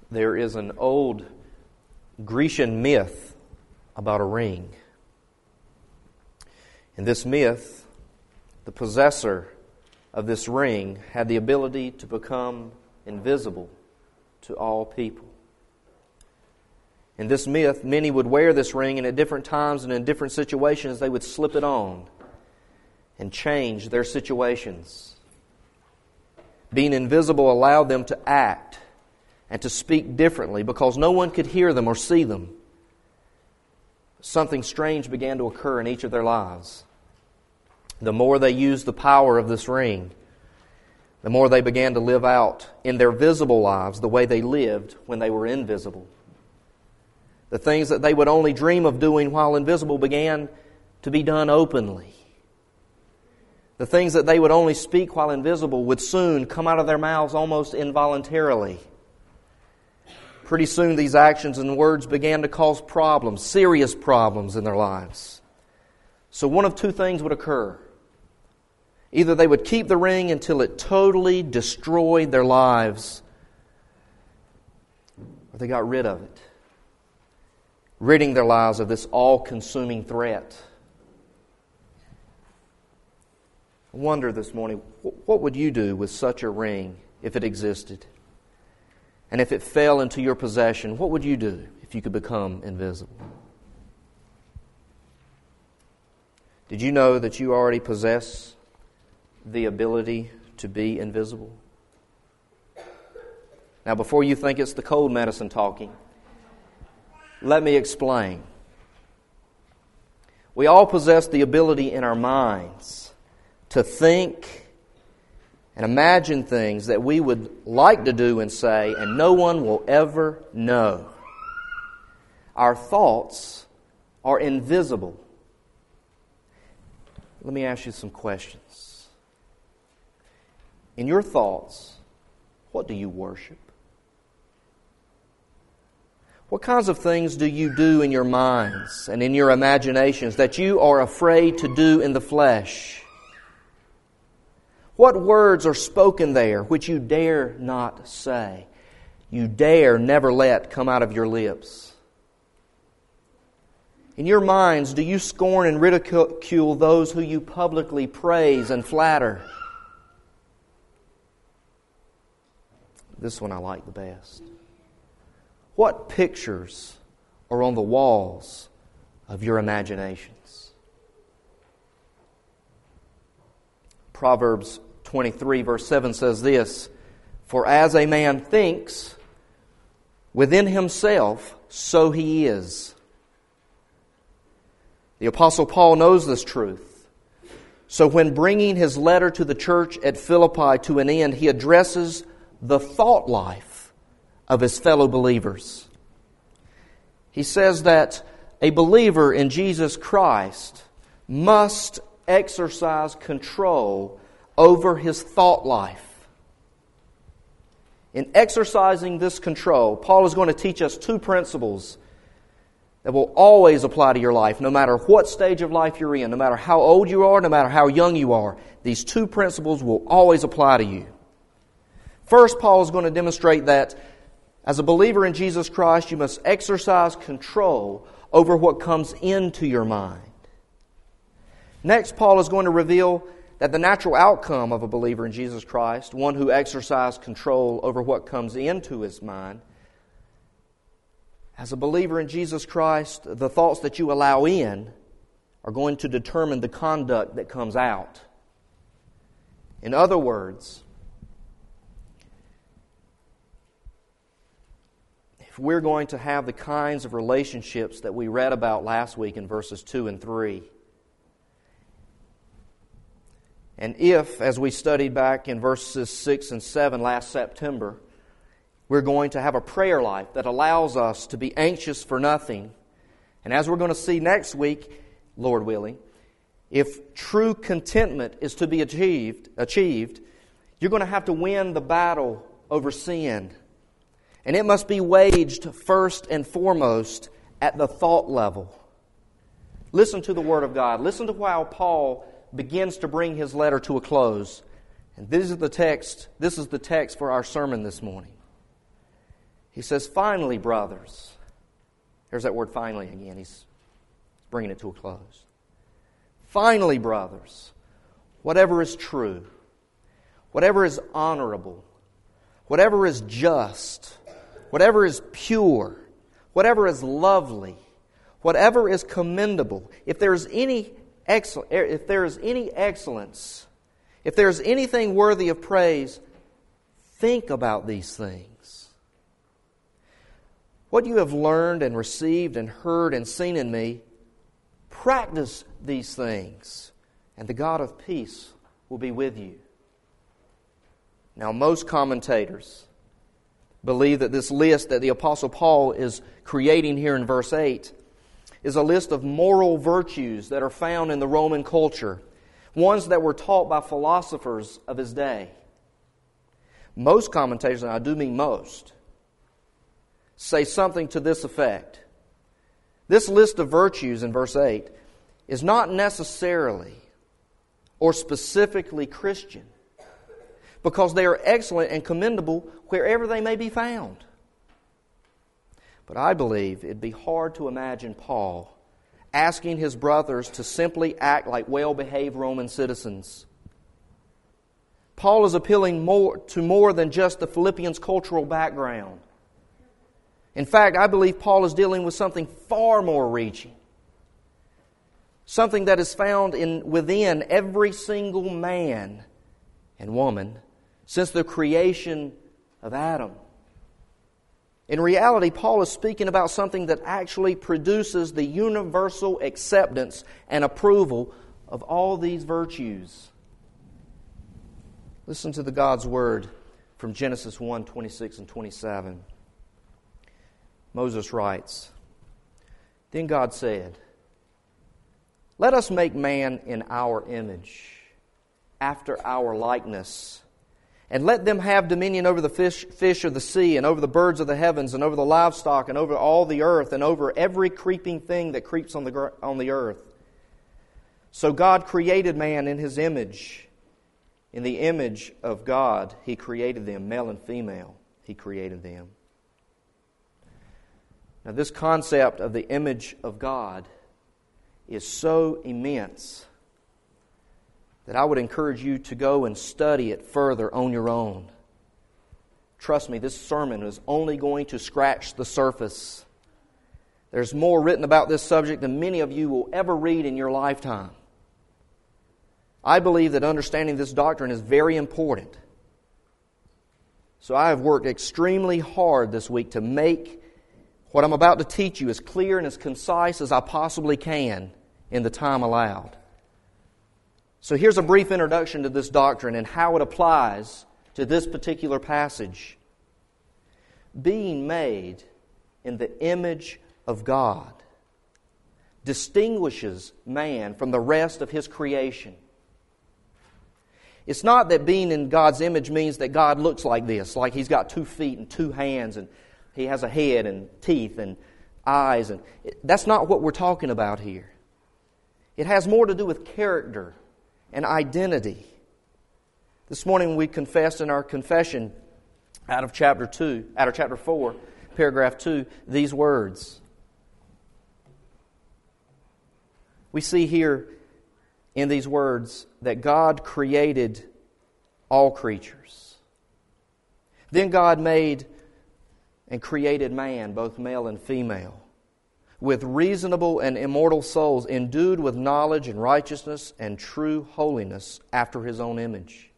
There is an old Grecian myth about a ring. In this myth, the possessor of this ring had the ability to become invisible to all people. In this myth, many would wear this ring, and at different times and in different situations, they would slip it on and change their situations. Being invisible allowed them to act and to speak differently because no one could hear them or see them. Something strange began to occur in each of their lives. The more they used the power of this ring, the more they began to live out in their visible lives the way they lived when they were invisible. The things that they would only dream of doing while invisible began to be done openly. The things that they would only speak while invisible would soon come out of their mouths almost involuntarily. Pretty soon these actions and words began to cause problems, serious problems in their lives. So one of two things would occur. Either they would keep the ring until it totally destroyed their lives, or they got rid of it, ridding their lives of this all-consuming threat. I wonder this morning, what would you do with such a ring if it existed? And if it fell into your possession, what would you do if you could become invisible? Did you know that you already possess the ability to be invisible? Now, before you think it's the cold medicine talking, let me explain. We all possess the ability in our minds to think and imagine things that we would like to do and say, and no one will ever know. Our thoughts are invisible. Let me ask you some questions. In your thoughts, what do you worship? What kinds of things do you do in your minds and in your imaginations that you are afraid to do in the flesh? What words are spoken there which you dare not say? You dare never let come out of your lips? In your minds, do you scorn and ridicule those who you publicly praise and flatter? This one I like the best. What pictures are on the walls of your imaginations? Proverbs 23 verse 7 says this, "For as a man thinks within himself, so he is." The Apostle Paul knows this truth. So when bringing his letter to the church at Philippi to an end, he addresses the thought life of his fellow believers. He says that a believer in Jesus Christ must exercise control over his thought life. In exercising this control, Paul is going to teach us two principles that will always apply to your life, no matter what stage of life you're in, no matter how old you are, no matter how young you are. These two principles will always apply to you. First, Paul is going to demonstrate that as a believer in Jesus Christ, you must exercise control over what comes into your mind. Next, Paul is going to reveal that the natural outcome of a believer in Jesus Christ, one who exercises control over what comes into his mind, as a believer in Jesus Christ, the thoughts that you allow in are going to determine the conduct that comes out. In other words, if we're going to have the kinds of relationships that we read about last week in verses 2 and 3, and if, as we studied back in verses 6 and 7 last September, we're going to have a prayer life that allows us to be anxious for nothing. And as we're going to see next week, Lord willing, if true contentment is to be achieved, you're going to have to win the battle over sin. And it must be waged first and foremost at the thought level. Listen to the Word of God. Listen to how Paul begins to bring his letter to a close. And this is the text for our sermon this morning. He says, finally, brothers. There's that word finally again. He's bringing it to a close. Finally, brothers, whatever is true, whatever is honorable, whatever is just, whatever is pure, whatever is lovely, whatever is commendable, if there is any excellence, if there is anything worthy of praise, think about these things. What you have learned and received and heard and seen in me, practice these things, and the God of peace will be with you. Now, most commentators believe that this list that the Apostle Paul is creating here in verse 8 is a list of moral virtues that are found in the Roman culture, ones that were taught by philosophers of his day. Most commentators, and I do mean most, say something to this effect. This list of virtues in verse 8 is not necessarily or specifically Christian, because they are excellent and commendable wherever they may be found. But I believe it'd be hard to imagine Paul asking his brothers to simply act like well-behaved Roman citizens. Paul is appealing to more than just the Philippians' cultural background. In fact, I believe Paul is dealing with something far more reaching. Something that is found within every single man and woman since the creation of Adam. In reality, Paul is speaking about something that actually produces the universal acceptance and approval of all these virtues. Listen to God's word from Genesis 1, 26 and 27. Moses writes, "Then God said, 'Let us make man in our image, after our likeness, and let them have dominion over the fish of the sea, and over the birds of the heavens, and over the livestock, and over all the earth, and over every creeping thing that creeps on the earth.' So God created man in His image. In the image of God He created them, male and female He created them." Now, this concept of the image of God is so immense that I would encourage you to go and study it further on your own. Trust me, this sermon is only going to scratch the surface. There's more written about this subject than many of you will ever read in your lifetime. I believe that understanding this doctrine is very important. So I have worked extremely hard this week to make what I'm about to teach you as clear and as concise as I possibly can in the time allowed. So here's a brief introduction to this doctrine and how it applies to this particular passage. Being made in the image of God distinguishes man from the rest of his creation. It's not that being in God's image means that God looks like this, like He's got 2 feet and 2 hands and He has a head and teeth and eyes. And that's not what we're talking about here. It has more to do with character and identity. This morning we confessed in our confession out of chapter 4, paragraph 2, these words. We see here in these words that God created all creatures. Then God made and created man, both male and female, with reasonable and immortal souls, endued with knowledge and righteousness and true holiness after His own image.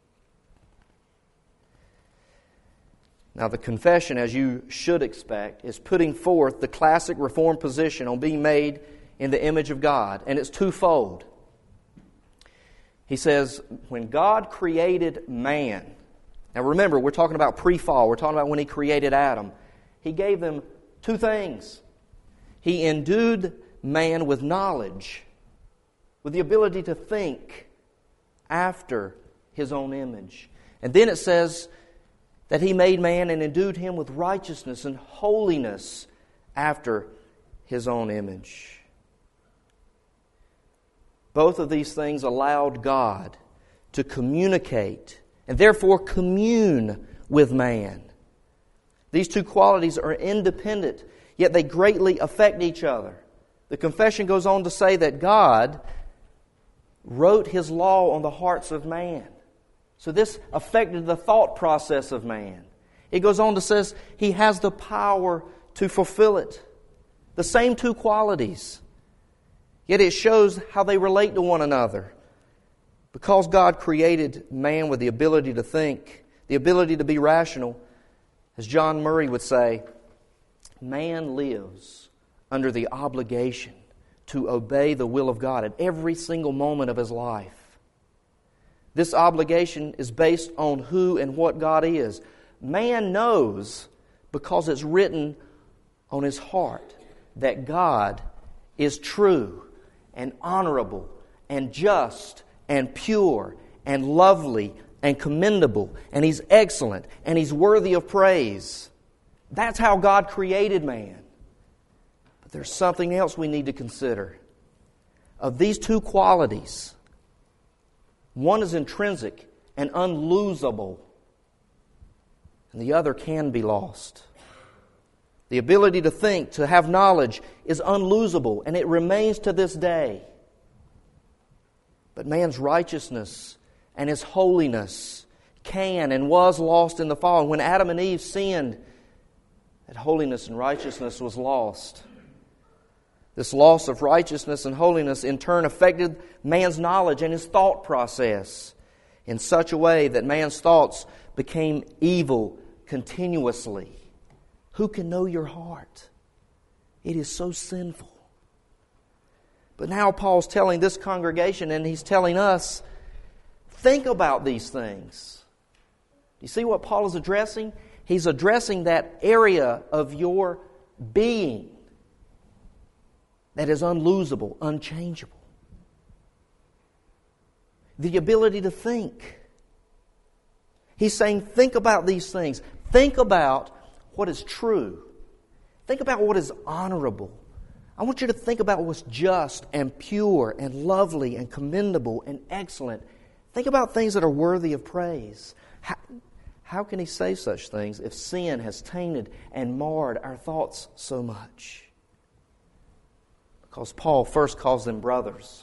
Now, the confession, as you should expect, is putting forth the classic Reformed position on being made in the image of God, and it's twofold. He says, when God created man, now remember, we're talking about pre-fall, we're talking about when He created Adam, He gave them 2 things. He endued man with knowledge, with the ability to think after His own image. And then it says that He made man and endued him with righteousness and holiness after His own image. Both of these things allowed God to communicate and therefore commune with man These two qualities are independent, yet they greatly affect each other. The confession goes on to say that God wrote His law on the hearts of man. So this affected the thought process of man. It goes on to say He has the power to fulfill it. The same two qualities. Yet it shows how they relate to one another. Because God created man with the ability to think, the ability to be rational, as John Murray would say, man lives under the obligation to obey the will of God at every single moment of his life. This obligation is based on who and what God is. Man knows, because it's written on his heart, that God is true and honorable and just and pure and lovely and commendable, and He's excellent and He's worthy of praise. That's how God created man. But there's something else we need to consider. Of these two qualities, one is intrinsic and unlosable, and the other can be lost. The ability to think, to have knowledge, is unlosable, and it remains to this day. But man's righteousness and his holiness can and was lost in the fall. And when Adam and Eve sinned, that holiness and righteousness was lost. This loss of righteousness and holiness in turn affected man's knowledge and his thought process in such a way that man's thoughts became evil continuously. Who can know your heart? It is so sinful. But now Paul's telling this congregation, and he's telling us, think about these things. You see what Paul is addressing? He's addressing that area of your being that is unlosable, unchangeable. The ability to think. He's saying, think about these things. Think about what is true. Think about what is honorable. I want you to think about what's just and pure and lovely and commendable and excellent. Think about things that are worthy of praise. How can he say such things if sin has tainted and marred our thoughts so much? Because Paul first calls them brothers,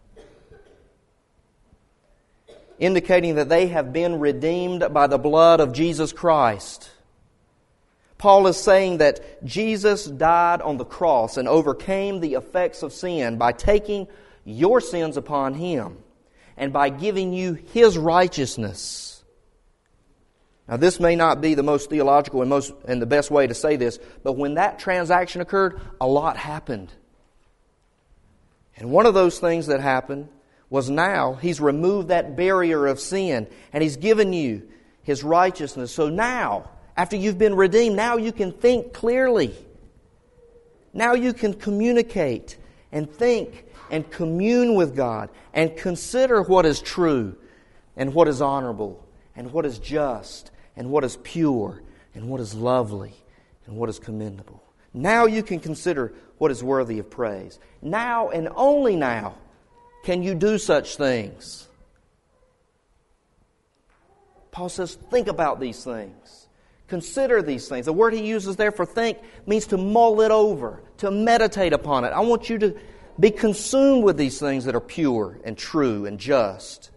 indicating that they have been redeemed by the blood of Jesus Christ. Paul is saying that Jesus died on the cross and overcame the effects of sin by taking your sins upon Him and by giving you His righteousness. Now, this may not be the most theological and the best way to say this, but when that transaction occurred, a lot happened. And one of those things that happened was now He's removed that barrier of sin and He's given you His righteousness. So now, after you've been redeemed, now you can think clearly. Now you can communicate and think and commune with God and consider what is true and what is honorable and what is just and what is pure and what is lovely and what is commendable. Now you can consider what is worthy of praise. Now and only now can you do such things. Paul says, think about these things. Consider these things. The word he uses there for think means to mull it over, to meditate upon it. I want you to be consumed with these things that are pure and true and just.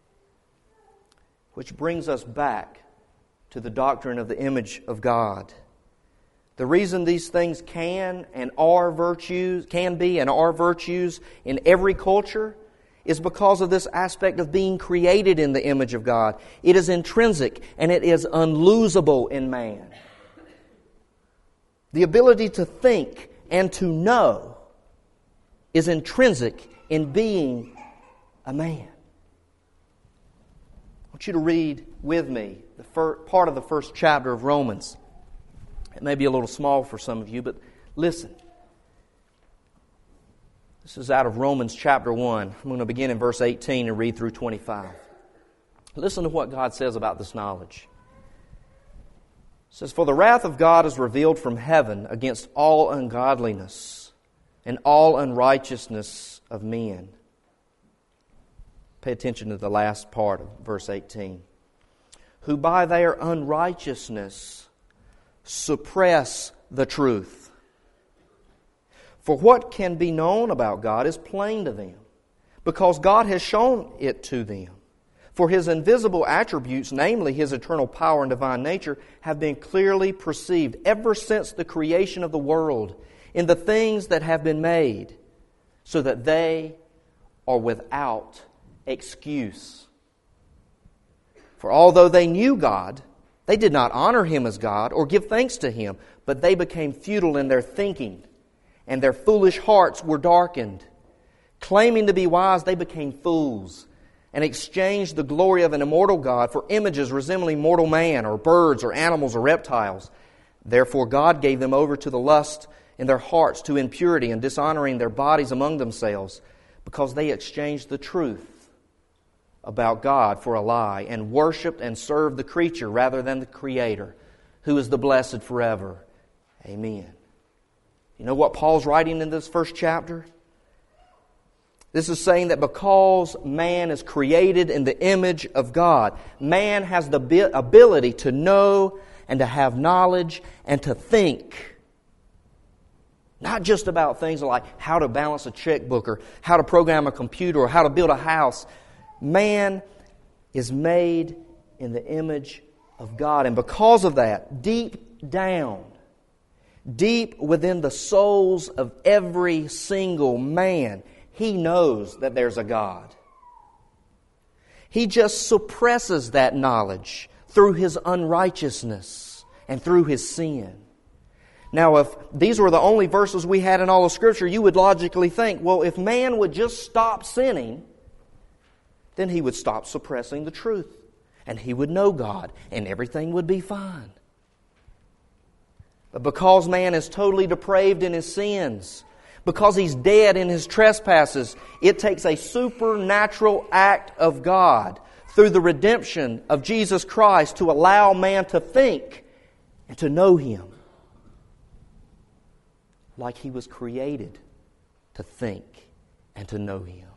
Which brings us back to the doctrine of the image of God. The reason these things can be and are virtues in every culture is because of this aspect of being created in the image of God. It is intrinsic and it is unlosable in man. The ability to think and to know is intrinsic in being a man. I want you to read with me the part of the first chapter of Romans. It may be a little small for some of you, but listen. This is out of Romans chapter 1. I'm going to begin in verse 18 and read through 25. Listen to what God says about this knowledge. It says, "For the wrath of God is revealed from heaven against all ungodliness and all unrighteousness of men." Pay attention to the last part of verse 18. "Who by their unrighteousness suppress the truth. For what can be known about God is plain to them, because God has shown it to them. For His invisible attributes, namely His eternal power and divine nature, have been clearly perceived ever since the creation of the world in the things that have been made, so that they are without excuse. For although they knew God, they did not honor Him as God or give thanks to Him, but they became futile in their thinking, and their foolish hearts were darkened. Claiming to be wise, they became fools, and exchanged the glory of an immortal God for images resembling mortal man, or birds, or animals, or reptiles. Therefore God gave them over to the lust in their hearts, to impurity, and dishonoring their bodies among themselves, because they exchanged the truth about God for a lie, and worshipped and served the creature rather than the Creator, who is the blessed forever. Amen. You know what Paul's writing in this first chapter? This is saying that because man is created in the image of God, man has the ability to know and to have knowledge and to think. Not just about things like how to balance a checkbook or how to program a computer or how to build a house. Man is made in the image of God. And because of that, deep down, deep within the souls of every single man, he knows that there's a God. He just suppresses that knowledge through his unrighteousness and through his sin. Now, if these were the only verses we had in all of Scripture, you would logically think, well, if man would just stop sinning, then he would stop suppressing the truth, and he would know God, and everything would be fine. But because man is totally depraved in his sins, because he's dead in his trespasses, it takes a supernatural act of God through the redemption of Jesus Christ to allow man to think and to know Him like he was created to think and to know Him.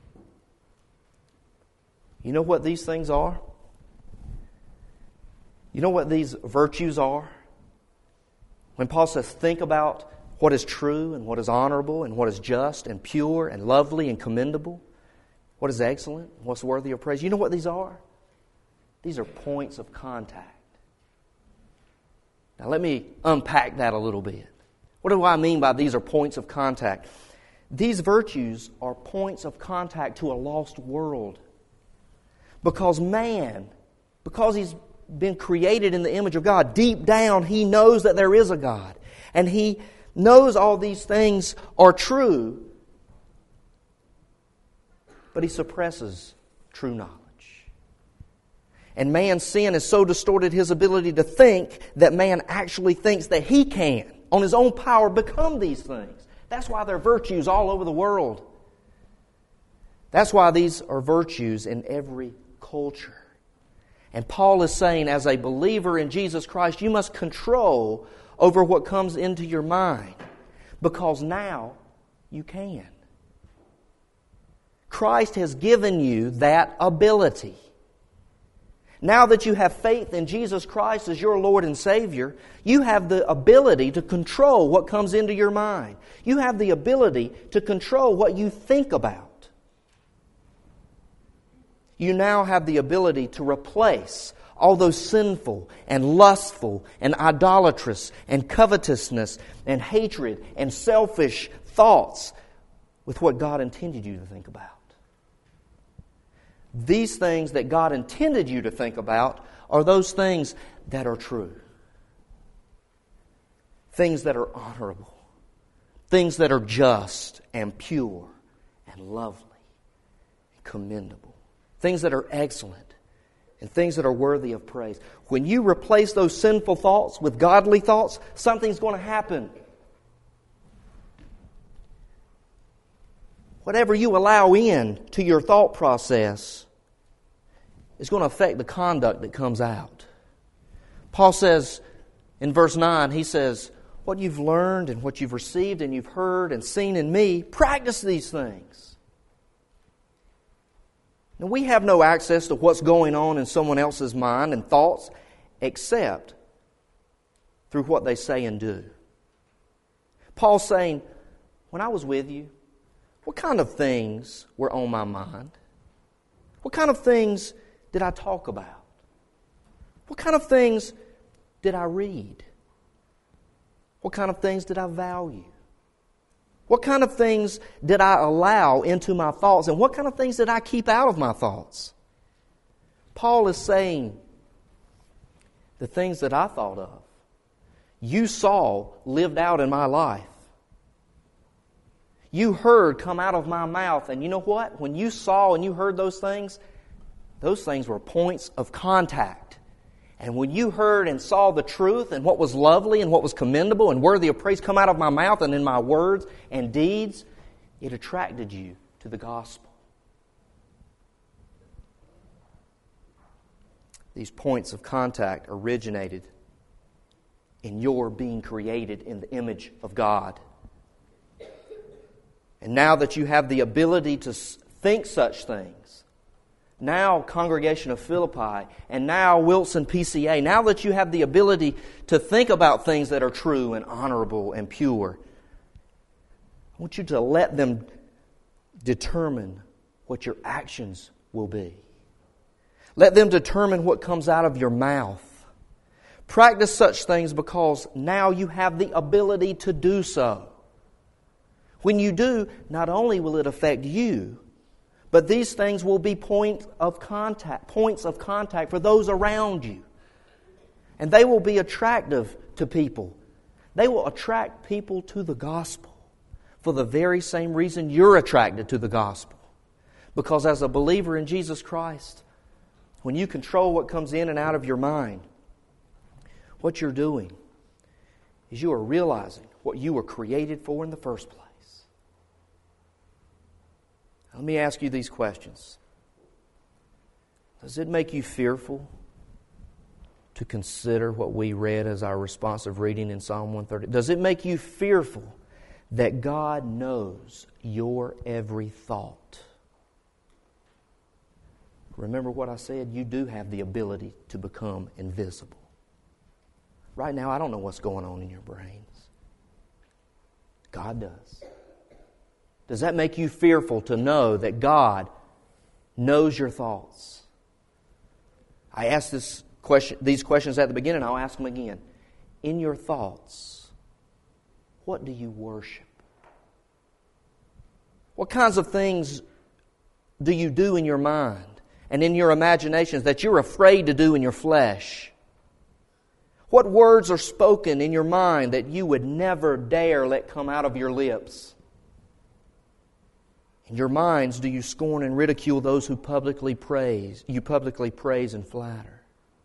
You know what these things are? You know what these virtues are? When Paul says, think about what is true and what is honorable and what is just and pure and lovely and commendable, what is excellent, what's worthy of praise. You know what these are? These are points of contact. Now let me unpack that a little bit. What do I mean by these are points of contact? These virtues are points of contact to a lost world. Because man, because he's been created in the image of God, deep down he knows that there is a God. And he knows all these things are true, but he suppresses true knowledge. And man's sin has so distorted his ability to think that man actually thinks that he can, on his own power, become these things. That's why there are virtues all over the world. That's why these are virtues in every culture. And Paul is saying, as a believer in Jesus Christ, you must control over what comes into your mind, because now you can. Christ has given you that ability. Now that you have faith in Jesus Christ as your Lord and Savior, you have the ability to control what comes into your mind. You have the ability to control what you think about. You now have the ability to replace all those sinful and lustful and idolatrous and covetousness and hatred and selfish thoughts with what God intended you to think about. These things that God intended you to think about are those things that are true. Things that are honorable. Things that are just and pure and lovely and commendable. Things that are excellent and things that are worthy of praise. When you replace those sinful thoughts with godly thoughts, something's going to happen. Whatever you allow in to your thought process is going to affect the conduct that comes out. Paul says in verse 9, he says, what you've learned and what you've received and you've heard and seen in me, practice these things. Now, we have no access to what's going on in someone else's mind and thoughts except through what they say and do. Paul's saying, when I was with you, what kind of things were on my mind? What kind of things did I talk about? What kind of things did I read? What kind of things did I value? What kind of things did I allow into my thoughts? And what kind of things did I keep out of my thoughts? Paul is saying, the things that I thought of, you saw lived out in my life. You heard come out of my mouth. And you know what? When you saw and you heard those things were points of contact. And when you heard and saw the truth and what was lovely and what was commendable and worthy of praise come out of my mouth and in my words and deeds, it attracted you to the gospel. These points of contact originated in your being created in the image of God. And now that you have the ability to think such things, now Congregation of Philippi, and now Wilson PCA, now that you have the ability to think about things that are true and honorable and pure, I want you to let them determine what your actions will be. Let them determine what comes out of your mouth. Practice such things because now you have the ability to do so. When you do, not only will it affect you, but these things will be points of contact for those around you. And they will be attractive to people. They will attract people to the gospel for the very same reason you're attracted to the gospel. Because as a believer in Jesus Christ, when you control what comes in and out of your mind, what you're doing is you are realizing what you were created for in the first place. Let me ask you these questions. Does it make you fearful to consider what we read as our responsive reading in Psalm 130? Does it make you fearful that God knows your every thought? Remember what I said? You do have the ability to become invisible. Right now, I don't know what's going on in your brains. God does. Does that make you fearful to know that God knows your thoughts? I asked these questions at the beginning. I'll ask them again. In your thoughts, what do you worship? What kinds of things do you do in your mind and in your imaginations that you're afraid to do in your flesh? What words are spoken in your mind that you would never dare let come out of your lips? In your minds, do you scorn and ridicule those who publicly praise and flatter?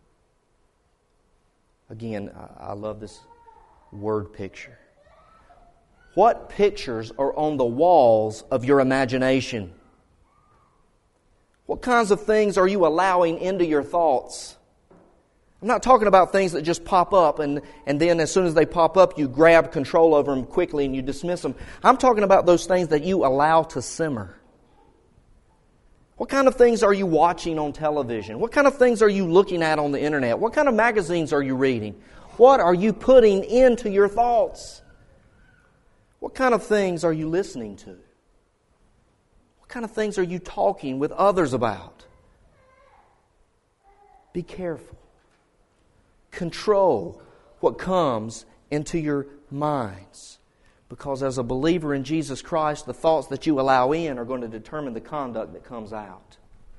Again, I love this word picture. What pictures are on the walls of your imagination? What kinds of things are you allowing into your thoughts? I'm not talking about things that just pop up and then as soon as they pop up, you grab control over them quickly and you dismiss them. I'm talking about those things that you allow to simmer. What kind of things are you watching on television? What kind of things are you looking at on the internet? What kind of magazines are you reading? What are you putting into your thoughts? What kind of things are you listening to? What kind of things are you talking with others about? Be careful. Control what comes into your minds. Because as a believer in Jesus Christ, the thoughts that you allow in are going to determine the conduct that comes out.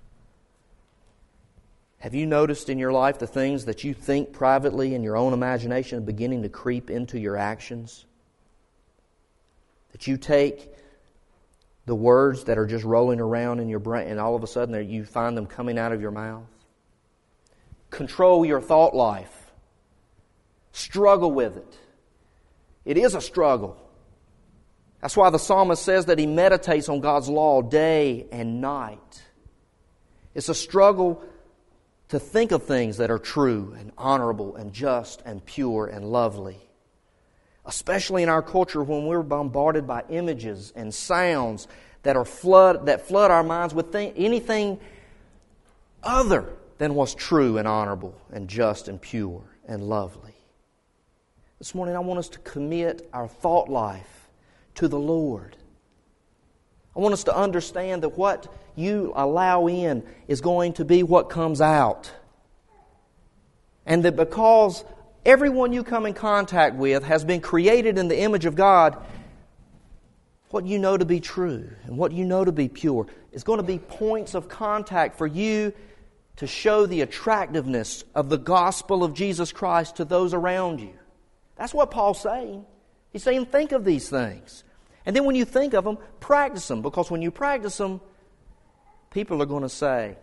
Have you noticed in your life the things that you think privately in your own imagination are beginning to creep into your actions? That you take the words that are just rolling around in your brain and all of a sudden you find them coming out of your mouth? Control your thought life. Struggle with it. It is a struggle. That's why the psalmist says that he meditates on God's law day and night. It's a struggle to think of things that are true and honorable and just and pure and lovely. Especially in our culture when we're bombarded by images and sounds that flood our minds with anything other than what's true and honorable and just and pure and lovely. This morning I want us to commit our thought life to the Lord. I want us to understand that what you allow in is going to be what comes out. And that because everyone you come in contact with has been created in the image of God, what you know to be true and what you know to be pure is going to be points of contact for you to show the attractiveness of the gospel of Jesus Christ to those around you. That's what Paul's saying. He's saying, think of these things. And then when you think of them, practice them. Because when you practice them, people are going to say,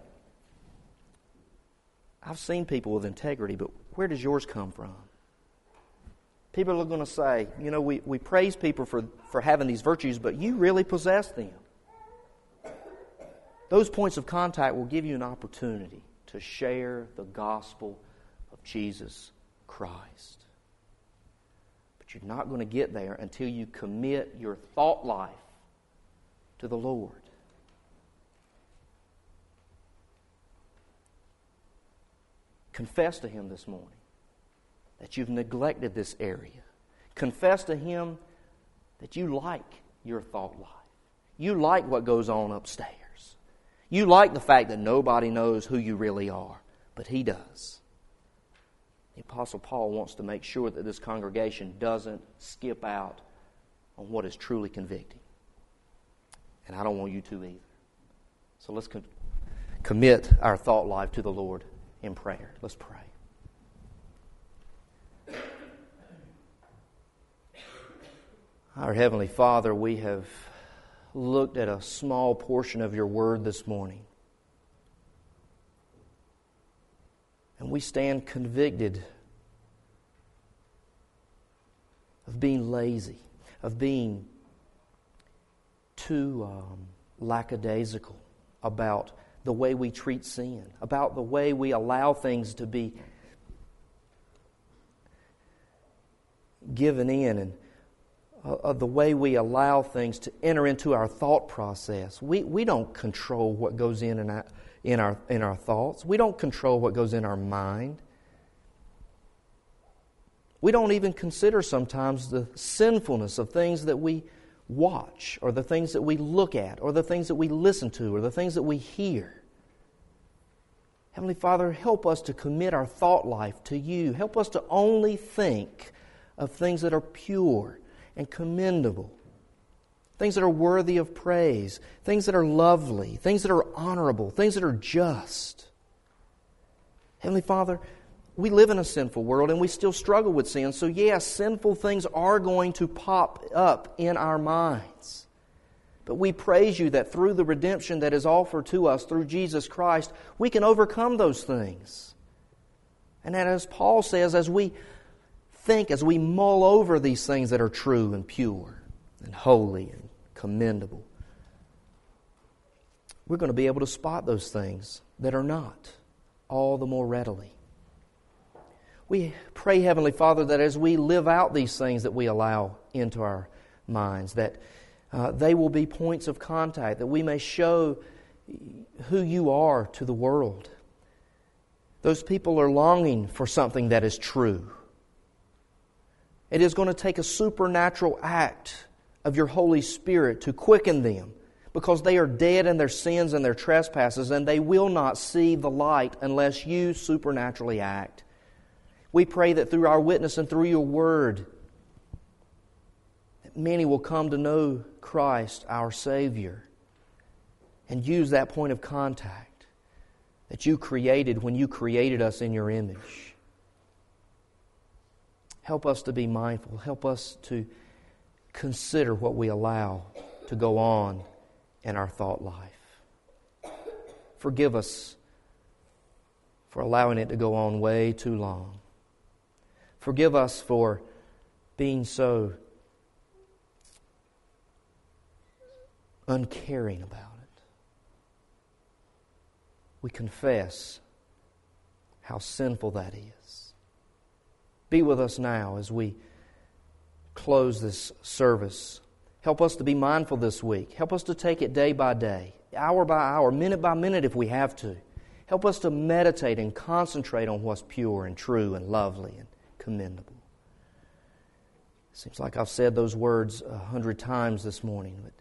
I've seen people with integrity, but where does yours come from? People are going to say, we praise people for having these virtues, but you really possess them. Those points of contact will give you an opportunity to share the gospel of Jesus Christ. But you're not going to get there until you commit your thought life to the Lord. Confess to Him this morning that you've neglected this area. Confess to Him that you like your thought life. You like what goes on upstairs. You like the fact that nobody knows who you really are, but He does. The Apostle Paul wants to make sure that this congregation doesn't skip out on what is truly convicting. And I don't want you to either. So let's commit our thought life to the Lord in prayer. Let's pray. Our Heavenly Father, we have looked at a small portion of Your Word this morning. And we stand convicted of being lazy, of being too lackadaisical about the way we treat sin, about the way we allow things to be given in, and of the way we allow things to enter into our thought process. We don't control what goes in our thoughts. We don't control what goes in our mind. We don't even consider sometimes the sinfulness of things that we watch, or the things that we look at, or the things that we listen to, or the things that we hear. Heavenly Father, help us to commit our thought life to You. Help us to only think of things that are pure and commendable, things that are worthy of praise, things that are lovely, things that are honorable, things that are just. Heavenly Father, we live in a sinful world and we still struggle with sin. So yes, sinful things are going to pop up in our minds. But we praise You that through the redemption that is offered to us through Jesus Christ, we can overcome those things. And that, as Paul says, as we think, as we mull over these things that are true and pure and holy and commendable, we're going to be able to spot those things that are not all the more readily. We pray, Heavenly Father, that as we live out these things that we allow into our minds, that they will be points of contact, that we may show who You are to the world. Those people are longing for something that is true. It is going to take a supernatural act of Your Holy Spirit to quicken them, because they are dead in their sins and their trespasses, and they will not see the light unless You supernaturally act. We pray that through our witness and through Your Word, that many will come to know Christ, our Savior, and use that point of contact that You created when You created us in Your image. Help us to be mindful. Help us to consider what we allow to go on in our thought life. Forgive us for allowing it to go on way too long. Forgive us for being so uncaring about it. We confess how sinful that is. Be with us now as we close this service. Help us to be mindful this week. Help us to take it day by day, hour by hour, minute by minute if we have to. Help us to meditate and concentrate on what's pure and true and lovely and commendable. Seems like I've said those words 100 times this morning, but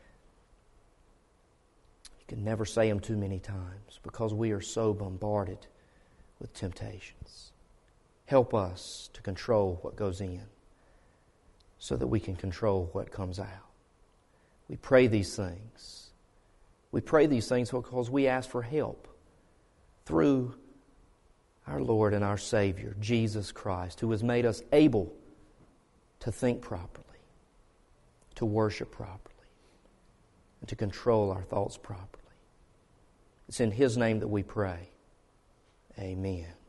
you can never say them too many times because we are so bombarded with temptations. Help us to control what goes in so that we can control what comes out. We pray these things. We pray these things because we ask for help through our Lord and our Savior, Jesus Christ, who has made us able to think properly, to worship properly, and to control our thoughts properly. It's in His name that we pray. Amen.